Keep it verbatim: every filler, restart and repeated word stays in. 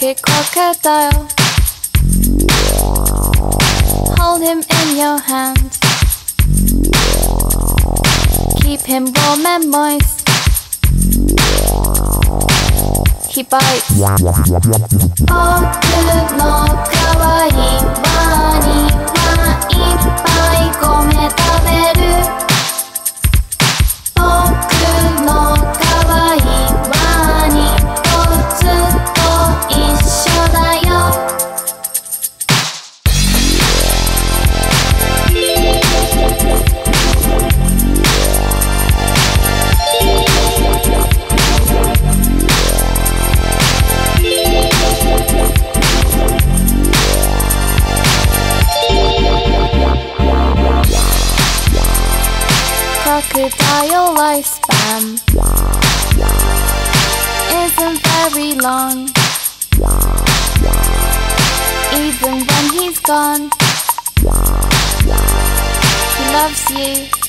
Pocket crocodile. Hold him in your hand. Keep him warm and moist. He bites. 僕の可愛いワニはいっぱい米食べる。僕の可愛いワニとずっと一緒だよ。Crocodile lifespan isn't very long. Even when he's gone, he loves you.